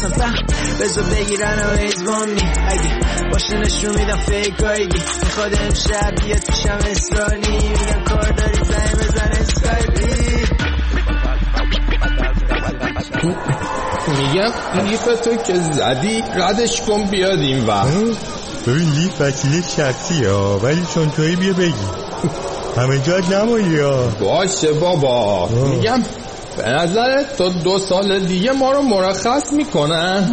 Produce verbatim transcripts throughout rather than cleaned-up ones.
اصلا فهم بذار بگیرن و ایزبانی اگه باشه نشون میدم فیکایگی میخواد امشب بیاد پیشم اسرانی میگم کار داری زنگ بزن اسکایپی میگم لیف تو که زدی ردش کن بیاد این وقت. ببین لیف وسیله شخصی ها ولی چون توی بیا بگی همه جاد نمایی ها. باشه بابا. میگم به نظرت تا دو سال دیگه ما رو مرخص میکنن؟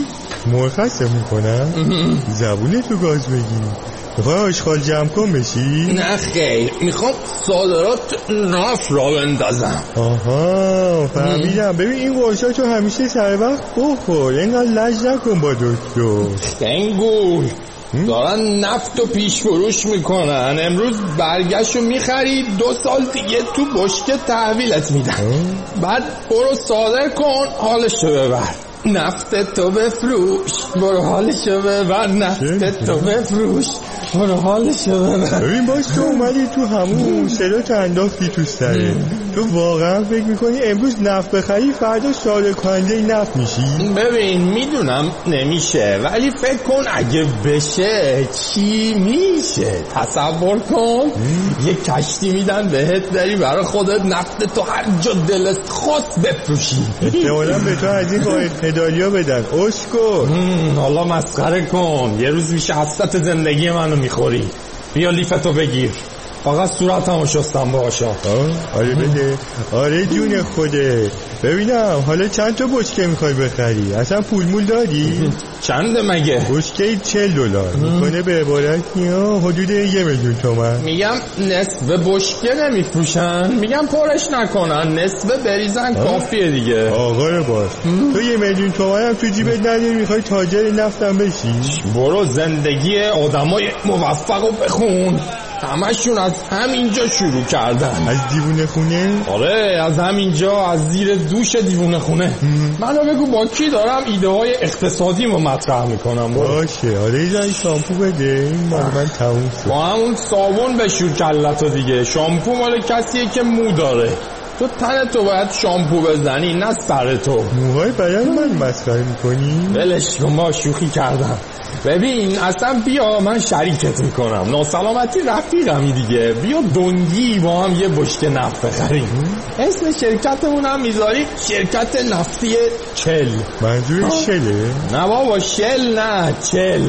مرخص میکنن؟ زبونه تو گاز بگی میخوای آشغال جمع کن بشی؟ نه خیر میخوام صادرات نفت را بندازم. آها فهمیدم. ببین این قرشا تو همیشه سر وقت بخور اینقدر لج نکن با دکتر. خنگول دارن نفت و پیش فروش میکنن. امروز برگشت رو میخری دو سال دیگه تو بشکه تحویلت میدن. بعد برو صادر کن حالشو ببر. نفت تو بفروش برو حالشو ببر. نفت تو بفروش برو حالشو ببر. ببین باش تو اومدی تو همون صدا تو انداختی تو سره. تو واقعا فکر میکنی امروز نفت بخری فردا صادر کننده نفت میشی؟ ببین میدونم نمیشه ولی فکر کن اگه بشه چی میشه. تصور کن یه کشتی میدن بهت داری برای خودت نفت تو هر جا دلت خواست بفروشی. احتمالا به تو از این باید پدالیا بدن. اسکو حالا مسخره کن. یه روز میشه حسرت زندگی منو میخوری. بیا لیفتو بگیر. فقط صورتمو شستم باشا. آره بده. آره جون خوده. ببینم حالا چند تا بشکه میخوای بخری؟ اصلا پول مول دادی؟ چنده مگه؟ بشکه چل دلار میکنه به عبارتی حدود یه میلیون تومن. میگم نصف بشکه نمیفروشن. میگم پرش نکنن نصف بریزن کافیه دیگه. آقا رو باش. تو یه میلیون تومن هم تو جیبت نداری میخوای تاجر نفتم بشی؟ برو زندگی آدمای موفقو بخون. همشون از همینجا شروع کردن. از دیوونه خونه؟ آره از همینجا از زیر دوش دیوونه خونه. منو بگو با کی دارم ایده های اقتصادی رو مطرح میکنم. باشه آره ایزای شامپو بده. این مال من تموم شد. با همون صابون بشور کلتو دیگه. شامپو مال کسیه که مو داره. تو تنتو باید شامپو بزنی نه سرتو. موهای بدن من مسخره میکنی؟ ولش کن با شوخی کردم. ببین اصلا بیا من شریکت میکنم. ناسلامتی رفیقمی دیگه. بیا دنگی با هم یه بشکه نفت بخریم. اسم شرکتمون هم میذاری شرکت نفتی چل. منظور شله؟ نه بابا شل نه چل.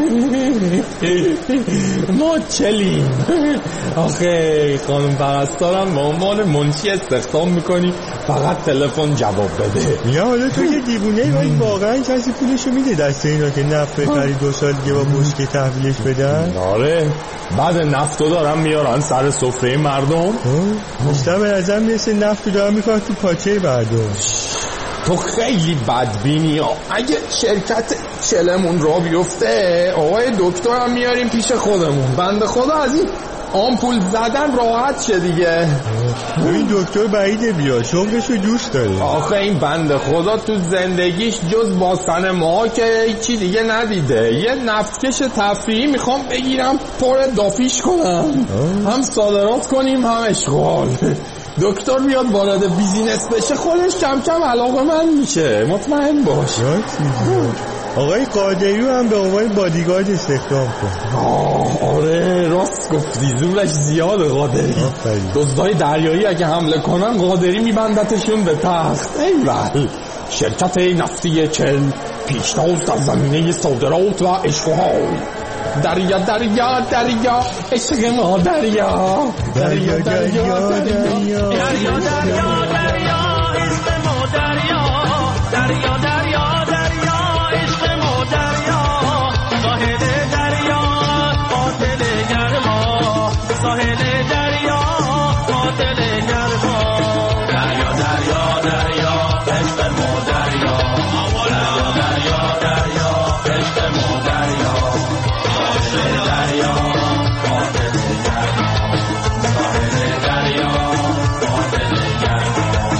ما چلیم. آخه خانم پرستارم به عنوان منشی استخدام میکنی فقط تلفن جواب بده. یا حالا تو یه دیوونه ولی واقعا کسی پولشو میده دست اینا که نفت بخری دو سال دیگه با بشکه تحویلش بدن؟ آره بعد نفتو دارم میارن سر سفره مردم. مستم به نظر میرسه نفتو دارم میکنن تو پاچه مردم. تو خیلی بدبینی ها. اگه شرکت چلمون را بیفته آقای دکتر هم میاریم پیش خودمون. بنده خدا از این آمپول زدن راحت شه دیگه. این دکتر بعیده بیا شغلشو دوست داره. آخه این بنده خدا تو زندگیش جز باستن ما که چی دیگه ندیده. یه نفتکش تفریحی میخوام بگیرم پر دافیش کنم. هم صادرات کنیم هم اشغال. دکتر بیاد وارد بیزینس بشه خودش کم کم علاقه من میشه. مطمئن باش. آقای قادری هم به عنوان بادیگارد استخدام کن. آه آره راست گفتی. زورش زیاده قادری. دزدای دریایی اگه حمله کنن قادری میبندتشون به تخت. ایول شرکت نفتی چل پیشتاز در زمینه صادرات و اشغال. دریا دریا دریا عشق ما دریا. دریا دریا دریا دریا دریا دریا عشق ما دریا. دریا دریا دریا عشق ما دریا. ساحل دریا قاتل گرما. ساحل دریا قاتل گرما. دریا دریا دریا عشق ما دریا. دریا دریا دریا عشق ما دریا. دریا قاتل گرما. ساحل دریا قاتل گرما.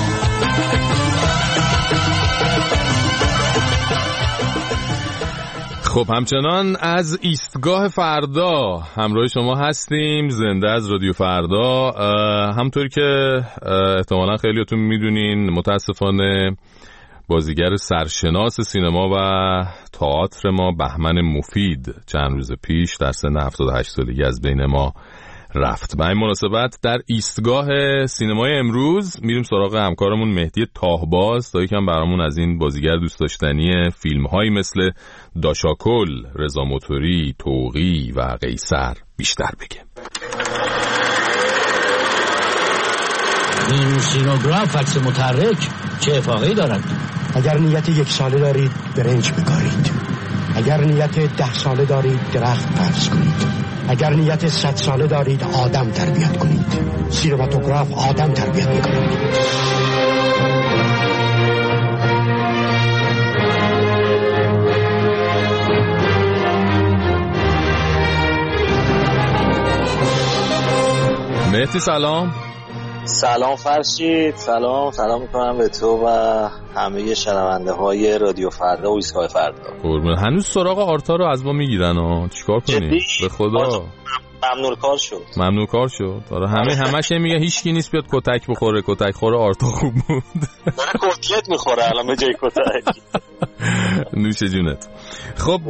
خب همچنان از ایستگاه فردا همراه شما هستیم. زنده از رادیو فردا. همطور که احتمالا خیلیاتون میدونین متاسفانه بازیگر سرشناس سینما و تئاتر ما بهمن مفید چند روز پیش در سن هفتاد و هشت سالگی از بین ما رفت. به این مناسبت در ایستگاه سینمای امروز میریم سراغ همکارمون مهدی تاهباز تا یکم برامون از این بازیگر دوست داشتنی فیلم‌هایی مثل داشاکل، رضا موتوری، طوقی و قیصر بیشتر بگه. این سینوگراف عکس متحرک چه افاقه‌ای دارد؟ اگر نیت یک ساله دارید برنج بکارید، اگر نیت ده ساله دارید درخت فرض کنید، اگر نیت صد ساله دارید آدم تربیت کنید. سینماتوگراف آدم تربیت میکنید. مهدی سلام. سلام فرشید، سلام سلام میکنم به تو و همه شنونده های رادیو فردا و ایستگاه فردا. قربون. هنوز سراغ آرتا رو از ما میگیرن ها، چیکار کنیم؟ به خدا ممنون کار شد. ممنون کار شد. آره همه همش میگه هیچکی نیست بیاد کتک بخوره، کتک خوره آرتا خوب بود. داره کتلت میخوره الان به جای کتک. نوش جونت. خب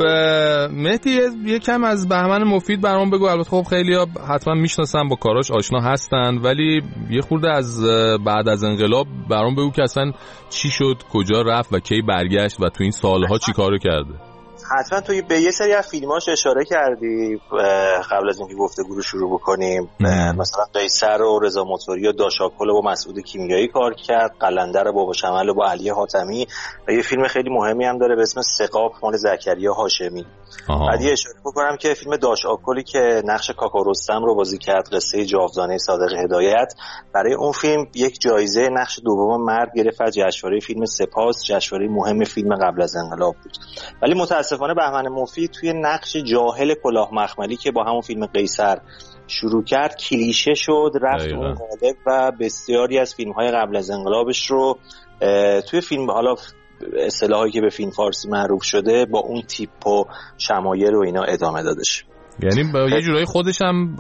مهدی یکم از بهمن مفید برام بگو. البته خب خیلی‌ها حتما میشناسن، با کاراش آشنا هستن، ولی یه خورده از بعد از انقلاب برام بگو که اصلا چی شد، کجا رفت و کی برگشت و تو این سالها چی کارو کرده. حتما توی به یه سری از فیلماش اشاره کردی قبل از اینکه گفتگو رو شروع بکنیم. مثلا قیصر و رضا موتوری و داشاکل و مسعود کیمیایی کار کرد، قلندر و بابا شمال و با علی حاتمی، و یه فیلم خیلی مهمی هم داره به اسم سقاپ مال زکریا هاشمی. بعد یه اشاره بکنم که فیلم داشاکلی که نقش کاکا رستم رو بازی کرد، قصه جاودانه صادق هدایت، برای اون فیلم یک جایزه نقش دوم مرد گرفت از جشنواره فیلم سپاس، جشنواره مهم فیلم قبل از انقلاب بود. ولی متاسفانه بهمن مفید توی نقش جاهل کلاه مخملی که با همون فیلم قیصر شروع کرد کلیشه شد، رفت اون قالب و بسیاری از فیلم‌های قبل از انقلابش رو توی فیلم، حالا اصطلاحی که به فیلم فارسی معروف شده، با اون تیپ و شمایل و اینا ادامه دادش. یعنی با یه جورایی خودش هم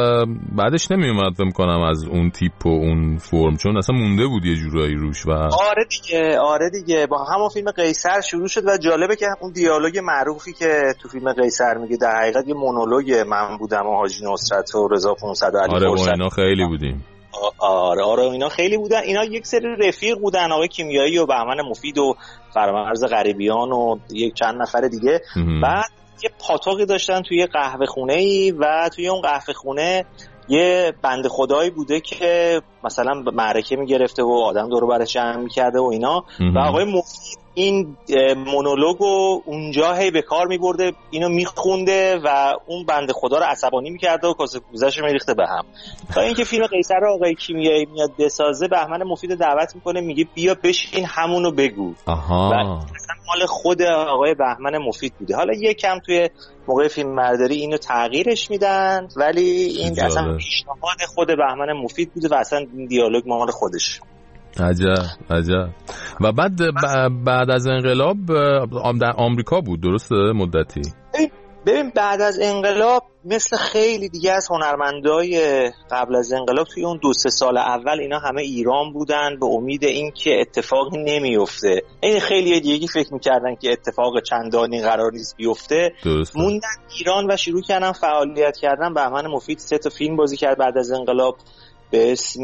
بعدش نمی اومد فهم کنم از اون تیپ و اون فرم، چون اصلا مونده بود یه جورایی روش. و آره دیگه آره دیگه با همون فیلم قیصر شروع شد و جالبه که اون دیالوگ معروفی که تو فیلم قیصر میگه در حقیقت یه مونولوگ من بودم و حاجی نصرت و رضا پانصد و علی آره فرصت. با اینا خیلی بودیم. آره آره اینا خیلی بودن. اینا یک سری رفیق بودن، آقای کیمیایی و بهمن مفید و فرامرز غریبیان و یک چند نفر دیگه. بعد یه پاتوقی داشتن توی قهوه خونه‌ای و توی اون قهوه خونه یه بنده خدایی بوده که مثلا معرکه میگرفته و آدم دور و برش جمع میکرده و اینا. و آقای مفید این مونولوگو اونجا هی به کار میبرده، اینو میخونده و اون بنده خدا رو عصبانی میکرده و کاسه کوزه‌شو میریخته به هم. تا اینکه فیلم قیصر رو آقای کیمیایی میاد بسازه، بهمن مفید دعوت میکنه، میگه بیا بشین همونو بگو. آها. و اصلا مال خود آقای بهمن مفید بوده. حالا یکم توی موقع فیلم برداری اینو تغییرش میدن، ولی این اصلا پیشنهاد خود بهمن مفید بوده و اصلا این دیالوگ مال خودش. عجب عجب. و بعد بعد از انقلاب در آمریکا بود، درسته؟ مدتی. ببین بعد از انقلاب مثل خیلی دیگه از هنرمندای قبل از انقلاب توی اون دو سه سال اول اینا همه ایران بودن به امید این که اتفاقی نمیفته. این خیلی دیگه فکر میکردن که اتفاق چندانی قرار نیست بیفته، موندن ایران و شروع کردن فعالیت کردن. بهمن مفید سه تا فیلم بازی کرد بعد از انقلاب به اسم،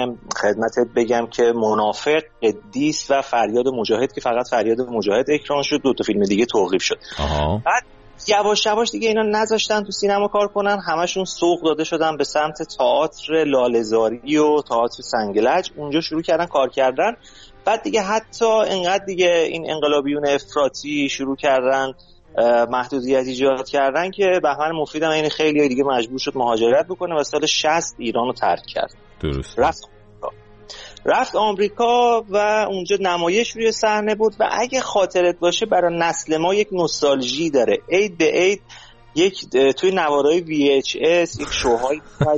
خدمتت بگم که منافق، قدیس و فریاد مجاهد، که فقط فریاد مجاهد اکران شد، دو تا فیلم دیگه توقیف شد. آها. بعد یواش یواش دیگه اینا نذاشتن تو سینما کار کنن، همشون سوق داده شدن به سمت تئاتر لاله‌زاری و تئاتر سنگلج، اونجا شروع کردن کار کردن. بعد دیگه حتی انقدر دیگه این انقلابیون افراطی شروع کردن محدودیت ایجاد کردن که بهمن مفید هم این خیلی دیگه مجبور شد مهاجرت بکنه و سال شصت ایران رو ترک کرد. درست. رفت آمریکا. رفت آمریکا و اونجا نمایش روی صحنه بود و اگه خاطرت باشه برای نسل ما یک نوستالژی داره. عید به عید یک توی نوارای وی اچ اس یک شوهای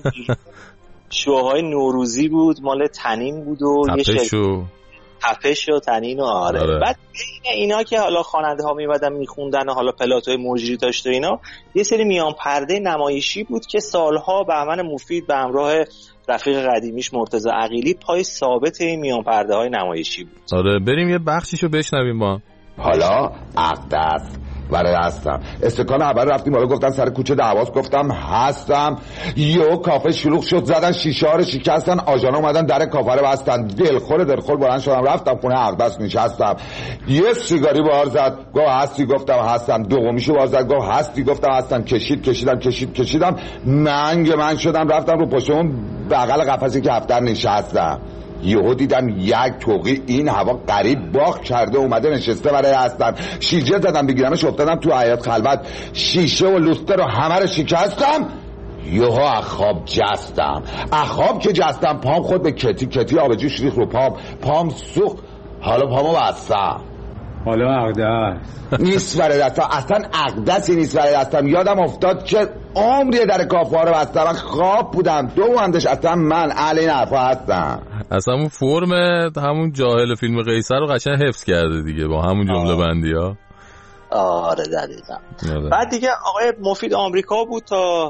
شوهای نوروزی بود، مال تنین بود و یه شرکت تپش و تنین و آره. آره. بعد بین اینا که حالا خواننده ها میمدن میخوندن و حالا پلاتوی مجری داشت و اینا، یه سری میان پرده نمایشی بود که سالها بهمن مفید به همراه رفیق قدیمیش مرتضی عقیلی پای ثابت این میان پرده های نمایشی بود. آره بریم یه بخشیشو بشنویم با. حالا عقدست برای هستم استکان اول رفتیم حالا گفتن سر کوچه دعواست گفتم هستم. یهو کافه شلوغ شد زدن شیشه ها رو شکستن آژانا اومدن در کافه رو بستن. دلخور دلخور بلند شدم رفتم خونه عقدست نشستم. یه سیگاری بار زد گفت هستی گفتم هستم. دومیشو بار زد گفت هستی گفتم هستم. کشید کشیدم کشید کشیدم منگ من شدم رفتم رو پشت اون بغل قفسی که هفتر نشستم. یهو دیدم یک توقی این هوا قریب باغ کرده اومده نشسته برای هستم. شیشه زدم بگیرمش افتادم تو حیاط خلوت شیشه و لوستر رو همه رو شکستم. یهو اخاب جستم اخاب که جستم پام خود به کتی کتی آبجوش ریخ رو پام پام سوخت. حالا پامو بستم. حالا عقدست نیست برای دستم اصلا عقدسی نیست برای دستم. یادم افتاد که عمریه در کافه ها رو بستم. من خواب بودم دو همدش اصلا من علی نفا هستم. اصلا همون فرم همون جاهل فیلم قیصر رو قشنگ حفظ کرده دیگه با همون جمله بندی ها. آره دقیقا. بعد دیگه آقای مفید آمریکا بود تا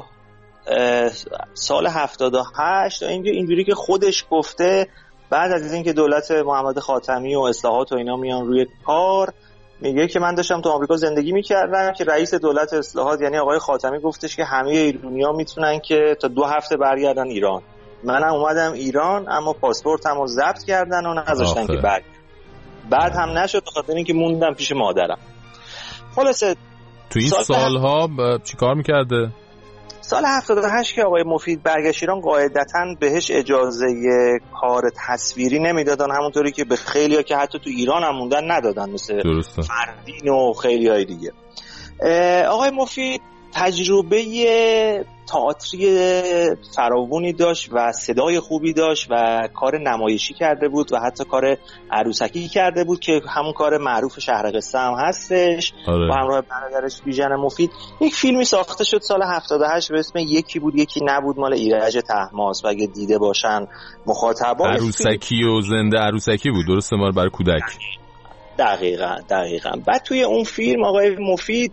سال هفتاد و هشت تا اینجا اینجوری که خودش گفته بعد از اینکه دولت محمد خاتمی و اصلاحات و اینا میان روی کار میگه که من داشتم تو آمریکا زندگی میکردم که رئیس دولت اصلاحات یعنی آقای خاتمی گفتش که همه ایرانی‌ها میتونن که تا دو هفته برگردن ایران. منم اومدم ایران اما پاسپورتمو رو ضبط کردن و نذاشتن که برگ. بعد هم نشد به خاطر اینکه موندم پیش مادرم. خلاصه تو این سال سالها ب... چی کار میکرده؟ سال هفتاد و هشت که آقای مفید برگشت ایران قاعدتاً بهش اجازه کار تصویری نمیدادن همونطوری که به خیلی‌ها که حتی تو ایران هم موندن ندادن مثل درسته. فردین و خیلی‌های دیگه. آقای مفید تجربه تئاتری فراوانی داشت و صدای خوبی داشت و کار نمایشی کرده بود و حتی کار عروسکی کرده بود که همون کار معروف شهر قصه هم هستش. آره. با همراه برادرش بیژن مفید یک فیلمی ساخته شد سال هفتاد و هشت به اسم یکی بود یکی نبود مال ایرج طهماسب و اگه دیده باشن مخاطبان عروسکی و زنده عروسکی بود درسته مال برای کودک. دقیقاً دقیقاً. بعد توی اون فیلم آقای مفید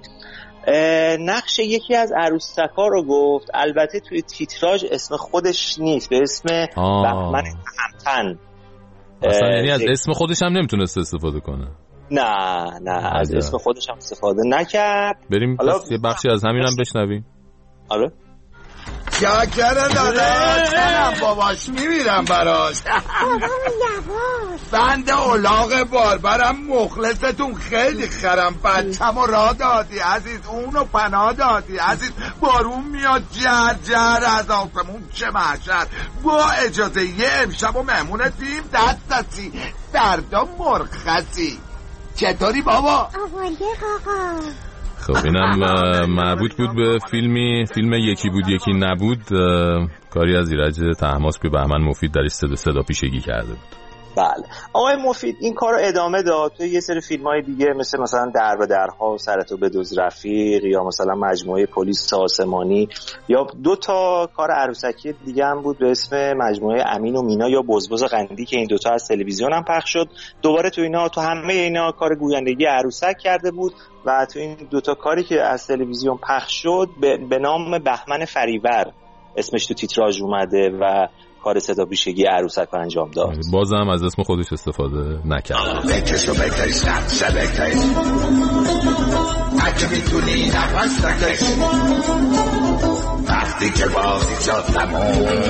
نقش یکی از عروسک‌ها رو گفت. البته توی تیتراژ اسم خودش نیست به اسم بهمن تهمتن. اصلا یعنی از اسم خودش هم نمیتونست استفاده کنه. نه نه از اسم خودش هم استفاده نکرد. بریم یه بخشی از همین هم بشنویم. آره شاکر داداش منم باباش میمیرم براش. بنده اولاغ باربرم مخلصتون خیلی خرم. بچم و را دادی عزیز اونو پناه دادی عزیز. بارون میاد جر جر از آسمون چه محشر. با اجازه یه امشب و مهمونتیم دستسی دردا مرخصی. چطوری بابا؟ آوالده آقا. خب اینم مربوط بود به فیلمی فیلم یکی بود یکی نبود کاری از ایرج طهماسب که بهمن مفید درش صدا صدا پیشگی کرده بود. بله آقای مفید این کار رو ادامه داد تو یه سری فیلم‌های دیگه مثل مثلا در به درها سرتو بدوز رفیق یا مثلا مجموعه پلیس آسمانی یا دو تا کار عروسکی دیگه هم بود به اسم مجموعه امین و مینا یا بزبز قندی که این دوتا از تلویزیون هم پخش شد. دوباره تو اینا تو همه اینا کار گویندگی عروسک کرده بود و تو این دوتا کاری که از تلویزیون پخش شد به, به نام بهمن فریور اسمش تو تیتراژ اومده و کار صدا پیشگی عروسک رو انجام داد. بازم از اسم خودش استفاده نکرد. بکش و بکش نقشه بکش اگه میتونی نفس نکش وقتی که بازی شد تموم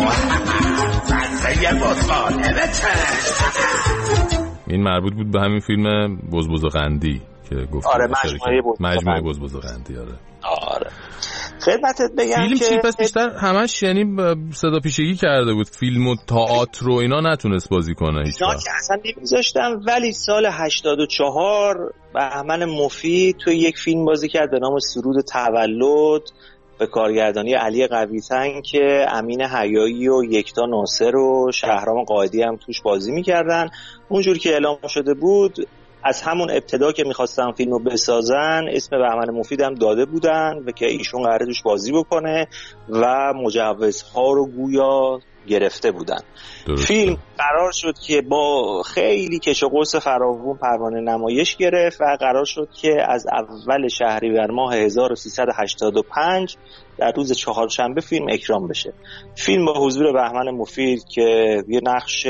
بزه بزغاله بچش. این مربوط بود به همین فیلم بزبز قندی که گفت. آره مجموعه بزبز مجموعه بزبز قندی. آره آره خدمتت بگم فیلم که چی پس بیشتر همش یعنی صدا پیشگی کرده بود فیلم و تئاتر و اینا نتونست بازی کنه هیچ وقت. نه که اصلا نمیذاشتم. ولی سال هشتاد و چهار بهمن مفید تو یک فیلم بازی کرد به نام سرود تولد به کارگردانی علی قوی‌تن که امین حیایی و یکتا ناصر و شهرام قائدی هم توش بازی میکردن. اونجور که اعلام شده بود از همون ابتدا که میخواستن فیلمو بسازن اسم بهمن مفید هم داده بودن و که ایشون قراره توش بازی بکنه و مجوزها رو گویا گرفته بودن. درسته. فیلم قرار شد که با خیلی کش و قوس فراوون پروانه نمایش گرفت و قرار شد که از اول شهریور ماه هزار و سیصد و هشتاد و پنج در روز چهارشنبه فیلم اکران بشه. فیلم با حضور بهمن مفید که یه نقش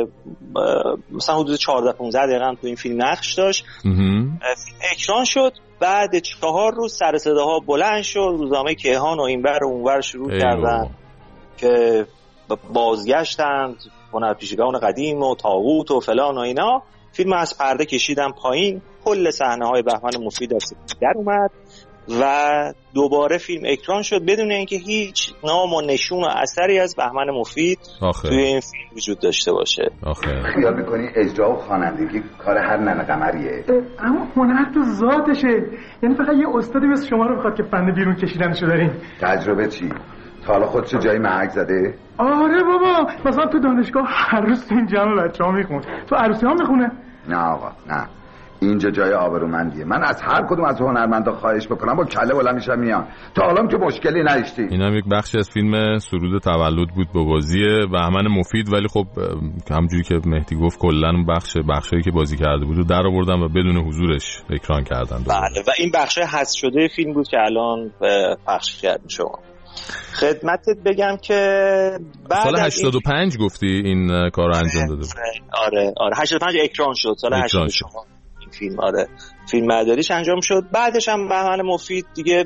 مثلا حدود چهارده پانزده دقیقه هم تو این فیلم نقش داشت، فیلم اکران شد. بعد چهار روز سر صداها بلند شد، روزنامه کیهان و اینور و اونور شروع کردن که بازگشتند هنرپیشگان قدیم و طاغوت و فلان و اینا. فیلم از پرده کشیدن پایین، کل صحنه های بهمن مفید از در اومد و دوباره فیلم اکران شد بدون اینکه هیچ نام و نشون و اثری از بهمن مفید آخه. توی این فیلم وجود داشته باشه. آخه خیال میکنی اجرا و خوانندگی کار هر ننه قمریه؟ اما هنر تو ذاتشه، یعنی فقط یه استادی مثل شما رو بخواد که فن بیرون کشیدنشو دارین. تجربه چی؟ تا حالا خودشو جایی محک زده؟ آره بابا، مثلا تو دانشگاه هر روز تو این جمع بچه ها میخون، تو عروسی ها میخونه. نه آقا نه، اینجا جای آبرومندیه. من از هر کدوم از هنرمندا خواهش بکنم با کله بلند میشم میان. تا حالا که مشکلی نداشتی. این هم یک بخشی از فیلم سرود تولد بود با بازی بهمن مفید، ولی خب همونجوری که مهدی گفت کلا بخش بخشایی که بازی کرده بود رو در آوردن و بدون حضورش اکران کردن. بله و این بخش حذف شده فیلم بود که الان پخش کردن شما. خدمتت بگم که بعد سال هشتاد و پنج این... گفتی این کارو انجام داده بود. آره آره هشتاد و پنج اکران شد سال هشتاد و شش این فیلم. آره فیلم برداریش انجام شد. بعدش هم بهمن مفید دیگه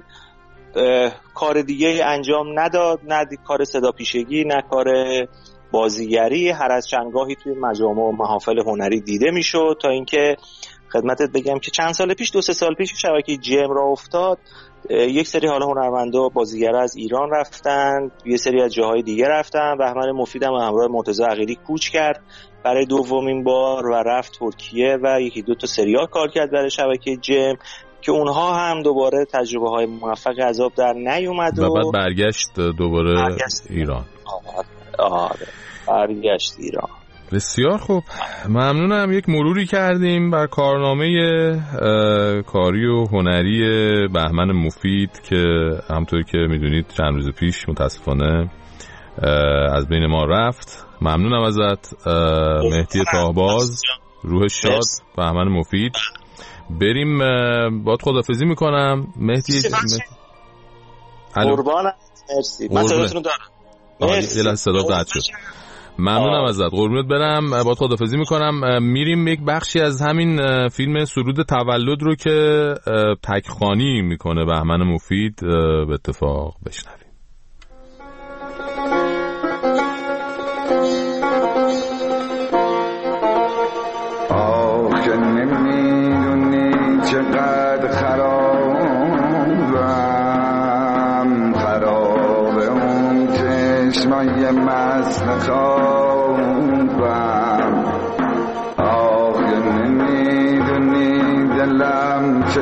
کار دیگه انجام نداد، نه کار صدا پیشگی نه کار بازیگری. هر از چندگاهی توی مجامع و محافل هنری دیده میشد تا اینکه خدمتت بگم که چند سال پیش دو سه سال پیش شبکه جم را افتاد، یک سری حالا هنرمندا و بازیگرا از ایران رفتن، یه سری از جاهای دیگه رفتن. بهمن مفید هم همراه مرتضی عقیلی کوچ کرد برای دومین بار و رفت ترکیه و یکی دو تا سریال کار کرد برای شبکه جم که اونها هم دوباره تجربه های موفق عذاب در نیومد و بعد برگشت دوباره برگشت ایران. آره برگشت ایران. بسیار خوب، ممنونم. یک مروری کردیم بر کارنامه کاری و هنری بهمن مفید که همطور که میدونید چند روز پیش متاسفانه از بین ما رفت. ممنونم ازت مهدی تاهباز، روح شاد، بهمن مفید. بریم باید خداحافظی میکنم مهدی. قربانت، مرسی. من صداتون دارم. مرسی. یه لحظه صدا قطع شد. ممنونم ازت، قربونت برم. باید خداحافظی میکنم. میریم یک بخشی از همین فیلم سرود تولد رو که تکخوانی میکنه بهمن مفید به اتفاق بشنویم. آخه نمیدونی چقدر خرابم، خراب اون چشمای مست خوابم. آخه نمیدونی دلم چه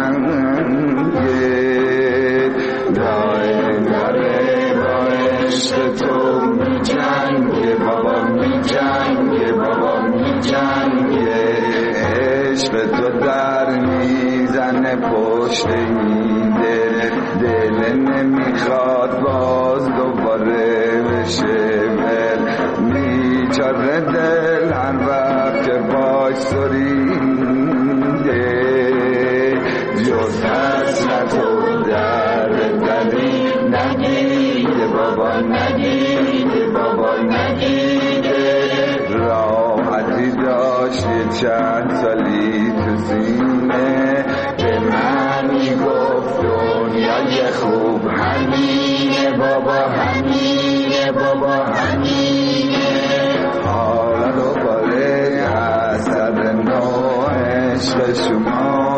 تنگه، داره داره با عشق تو می جنگه بابا، می جنگه بابا، می جنگه. عشق تو در میزنه پشت این دل، دل نمیخواد باز دوباره بشه ول. میچاره دل هر وقت که باش سرینده، جز حسرت و درد دلی ندیده بابا، ندیده بابا، ندیده. راحتی داشت یه چند سالی تو سینه، به من میگفت دنیای خوب همینه بابا، همینه بابا، همینه. حالا دوباره اثر نو عشق شما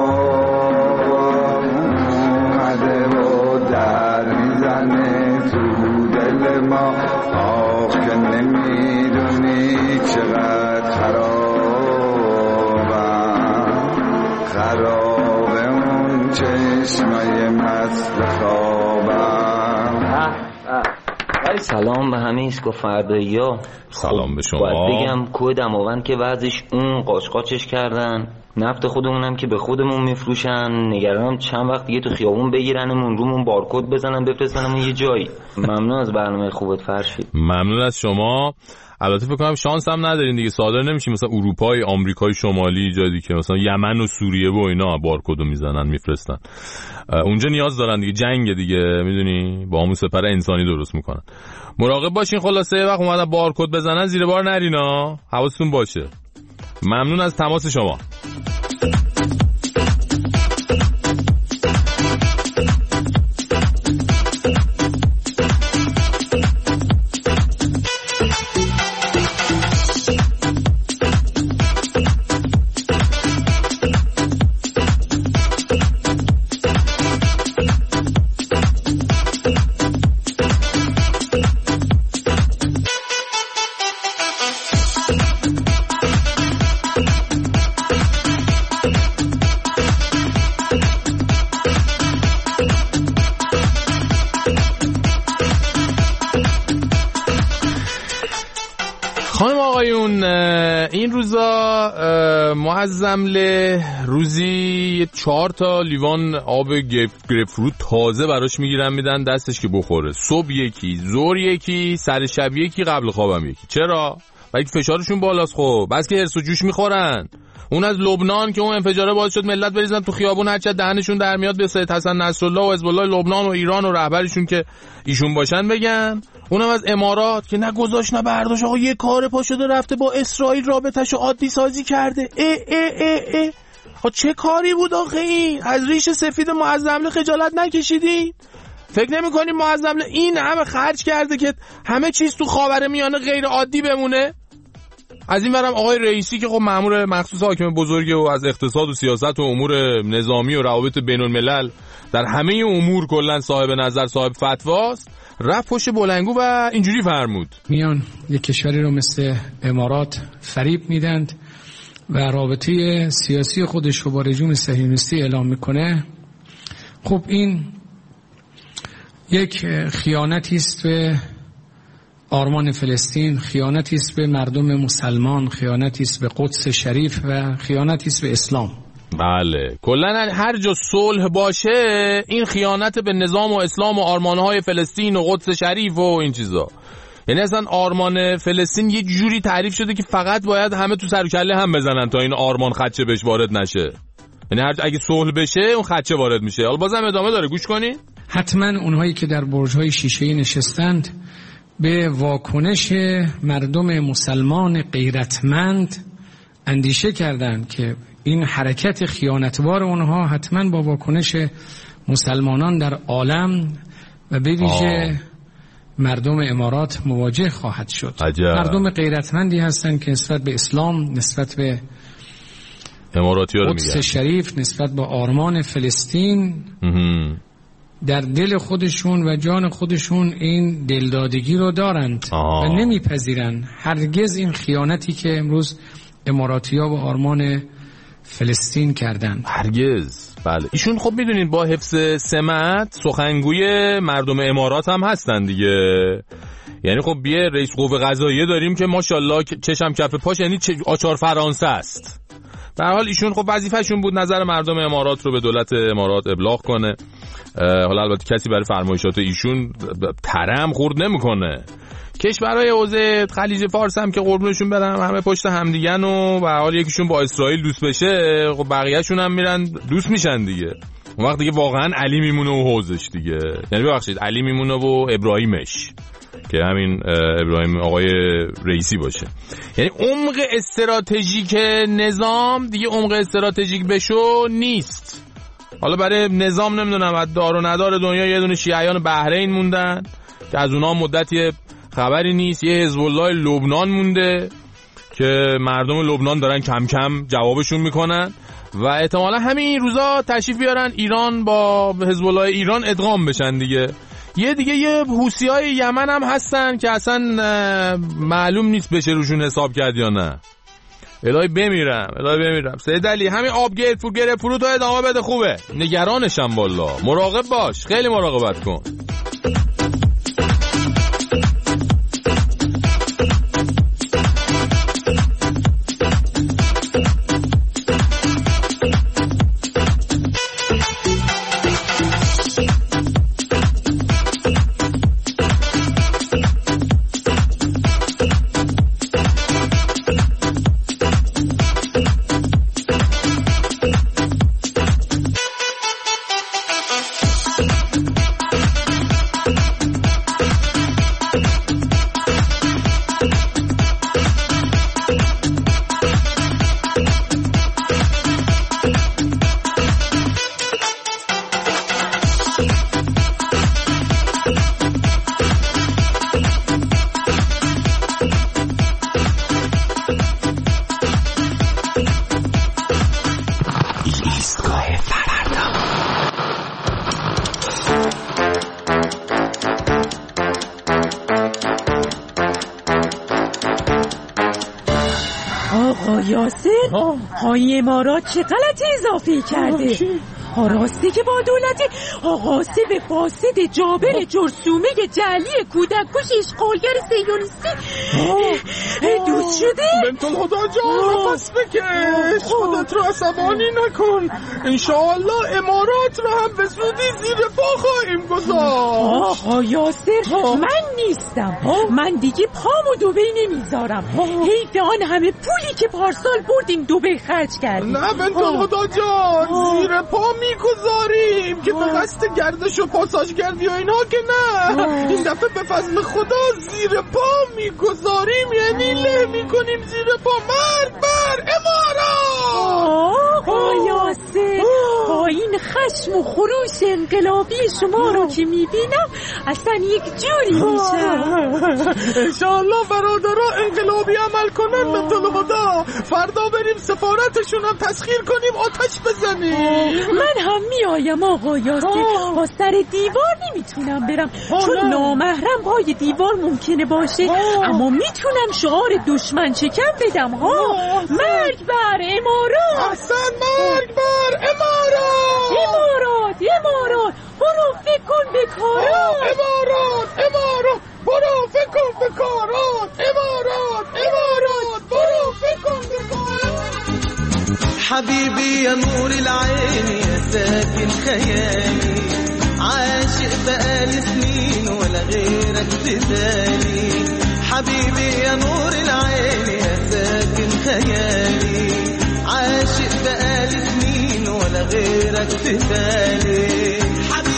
اومده و در میزنه تو دل ما. آخ که نمیدونی چقدر خرابم، خراب اون چشمای مست خوابم. سلام به همه ایسکو فردایی ها. سلام به شما. باید بگم کوه دماوند که وضعش اون قاچ قاچش کردن، نفت خودمونم که به خودمون میفروشن. نگرانم چند وقت دیگه تو خیابون بگیرنمون، رومون بارکد بزنن بفرستنمون یه جایی. ممنون از برنامه خوبت فرشید. ممنون از شما. البته فکر کنم شانس هم ندارین دیگه، صادر نمیشین مثلا اروپای آمریکای شمالی جایی که مثلا یمن و سوریه و اینا بارکدو میزنن میفرستن، اونجا نیاز دارن دیگه، جنگ دیگه میدونی، با همون سپر انسانی درست میکنن. مراقب باشین، خلاصه وقت اومدن بارکد بزنن زیر بار نرینا، حواستون باشه. ممنون از تماس شما. خانم آقایون، این روزا معظمله روزی چهار تا لیوان آب گریپفروت تازه براش میگیرن میدن دستش که بخوره. صبح یکی، ظهر یکی، سر شب یکی، قبل خوابم یکی. چرا؟ بلکه فشارشون بالاست. خب بس که هرس و جوش میخورن. اون از لبنان که اون انفجاره باعث شد ملت بریزن تو خیابون، هرچه دهنشون در میاد به سید حسن نصرالله و حزب الله لبنان و ایران و رهبرشون که ایشون باشن بگن. اونم از امارات که نه گذاشت نه برداشت، آقا یه کار پا شده رفته با اسرائیل رابطه‌شو عادی سازی کرده. اه اه اه اه اه چه کاری بود آخه این؟ از ریش سفید معظمله خجالت نکشیدین؟ فکر نمی‌کنی معظمله این همه خرج کرده که همه چیز تو خاورمیانه غیر عادی بمونه؟ از این ورم آقای رئیسی که خب مأمور مخصوص حاکم بزرگه و از اقتصاد و سیاست و امور نظامی و روابط بین الملل در همه امور کلا صاحب نظر، صاحب فتواست، رفت پشت بلنگو و اینجوری فرمود: میان یک کشوری رو مثل امارات فریب میدند و رابطه سیاسی خودش رو با رژیم صهیونیستی اعلام میکنه. خب این یک خیانتی است به آرمان فلسطین، خیانتی است به مردم مسلمان، خیانتی است به قدس شریف و خیانتی است به اسلام. بله، کلا هر جا صلح باشه این خیانت به نظام و اسلام و آرمانهای فلسطین و قدس شریف و این چیزا. یعنی اصلا آرمان فلسطین یه جوری تعریف شده که فقط باید همه تو سر و کله هم بزنن تا این آرمان خدشه بهش وارد نشه. یعنی هر اگه صلح بشه اون خدشه وارد میشه. حالا بازم ادامه داره، گوش کنین. حتما اونهایی که در برج‌های شیشه‌ای نشستند به واکنش مردم مسلمان غیرتمند اندیشه کردند که این حرکت خیانتوار اونها حتما با واکنش مسلمانان در عالم و به ویژه مردم امارات مواجه خواهد شد. عجب. مردم غیرتمندی هستند که نسبت به اسلام، نسبت به قدس شریف، نسبت به آرمان فلسطین در دل خودشون و جان خودشون این دلدادگی رو دارند آه. و نمیپذیرند هرگز این خیانتی که امروز اماراتی‌ها و آرمان فلسطین کردند، هرگز. بله، ایشون خب میدونین با حفظ سمت سخنگوی مردم امارات هم هستن دیگه. یعنی خب بیه رئیس قوه قضاییه داریم که ماشاءالله چشم کف پاش یعنی آچار فرانسه است. به هر حال ایشون خب وظیفه‌شون بود نظر مردم امارات رو به دولت امارات ابلاغ کنه. حالا البته کسی برای فرمایشات ایشون ترم خورد نمیکنه. کشورهای حوزه خلیج فارس هم که قربونشون برم همه پشت همدیگن و به هر حال یکیشون با اسرائیل دوست بشه خب بقیه‌شون هم میرن دوست میشن دیگه. اون وقت دیگه واقعا علی میمونه و حوزش دیگه، یعنی ببخشید علی میمونه و ابراهیمش که همین ابراهیم آقای رئیسی باشه. یعنی عمق استراتژیک نظام دیگه عمق استراتژیک بشو نیست. حالا برای نظام نمیدونم از دار و ندار دنیا یه دونه شیعیان بحرین موندن که از اونها مدتی خبری نیست، یه حزب الله لبنان مونده که مردم لبنان دارن کم کم جوابشون میکنن و احتمالا همین روزا تشریف بیارن ایران با حزب الله ایران ادغام بشن دیگه. یه دیگه یه حوثیای یمن هم هستن که اصلا معلوم نیست بشه روشون حساب کرد یا نه. الهی بمیرم الهی بمیرم. سید علی همین آب گرد فور گرد فرو تا ادامه بده، خوبه. نگرانشم والله. مراقب باش، خیلی مراقبت کن. ایستگاه فردا. آقا یاسر های امارات چه غلطی اضافه کرده؟ راستی که با دولت آقاسه به فاسد جابر جرثومه جعلی کودککش اشغالگر صهیونیستی دوست شده؟ بنت الهدی جان نفس بکش، خودت رو عصبانی نکن. انشاءالله امارات رو هم به زودی زیر پا خواهیم گذاشت. آقا یاسر من نیستم، من دیگه پامو دبی نمیذارم. حیف آن همه پولی که پارسال بردیم دبی خرج کردیم. نه بنت الهدی جان، زیر پا میگذاریم که به قصد گردش و پاساژگردی و اینا که نه. این دفعه به فضل خدا زیر پا میگذاریم، یعنی له میکنیم زیر پا. مرگ بر امارات. آقا یاسر با این خشم و خروش انقلابی شما رو که میبینم اصلا یک جوری میشم. انشاءالله برادرها انقلابی عمل کنن. بنت الهدی فردا بریم سفارتشون هم تسخیر کنیم، آتش بزنیم. من هم میایم آقا یاسر، با سر دیوار نمیتونم برم چون نامحرم پای دیوار ممکنه باشه، اما میتونم شعار دشمن شکم بدم. ها مرگ بر امارات. احسن، مرگ بر امارات. امارات امارات برو فکر کن به کارات. امارات امارات برو فکر کن به کارات. امارات امارات برو فکر کن به کارات. حبيبي يا نور العين يا ساكن خيالي، عاشق بقالي سنين ولا غيرك بدالي. حبيبي يا نور العين يا ساكن خيالي، عاشق بقالي سنين ولا غيرك بدالي.